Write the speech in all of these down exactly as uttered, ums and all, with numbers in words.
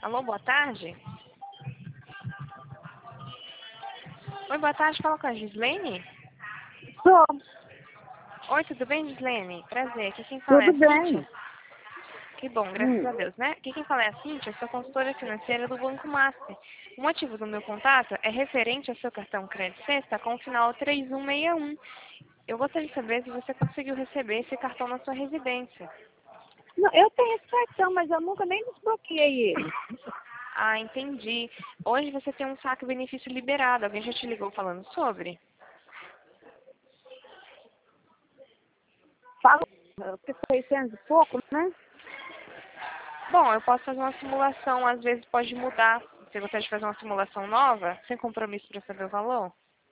Alô, boa tarde. Oi, boa tarde, fala com a Gislene? Sou. Oi, tudo bem, Gislene? Prazer, aqui quem fala é Tudo a Cíntia. bem. Que bom, graças Hum. a Deus, né? Aqui quem fala é a Cíntia, eu sou consultora financeira do Banco Master. O motivo do meu contato é referente ao seu cartão Crédito Sexta com o final três um seis um. Eu gostaria de saber se você conseguiu receber esse cartão na sua residência. Não, eu tenho esse cartão, mas eu nunca nem desbloqueei ele. Ah, entendi. Hoje você tem um saque benefício liberado. Alguém já te ligou falando sobre? Fala, que seiscentos e pouco, né? Bom, eu posso fazer uma simulação, às vezes pode mudar. Você gostaria de fazer uma simulação nova, sem compromisso para saber o valor?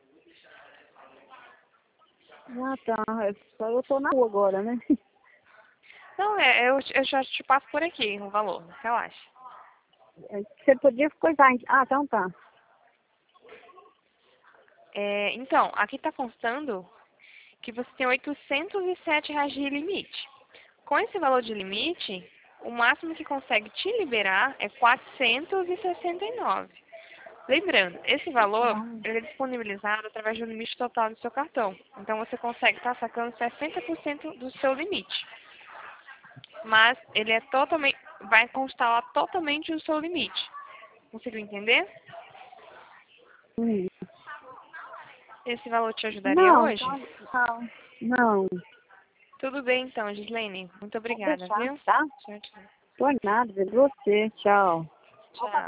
Ah, tá. É só eu tô na rua agora, né? Não, é, eu, eu já te passo por aqui o valor, relaxa. Você podia coisar. Ah, então tá. É, então, aqui está constando que você tem oitocentos e sete reais de limite. Com esse valor de limite, o máximo que consegue te liberar é quatrocentos e sessenta e nove. Lembrando, esse valor ele é disponibilizado através do limite total do seu cartão. Então você consegue estar sacando sessenta por cento do seu limite. Mas ele é totalmente, vai constar lá totalmente o seu limite. Conseguiu entender? Hum. Esse valor te ajudaria Não, hoje? então, não. Não. Tudo bem então, Gislene. Muito Pode obrigada, deixar, viu? tá? Tchau, tchau. Por nada, de você. Tchau. Tchau.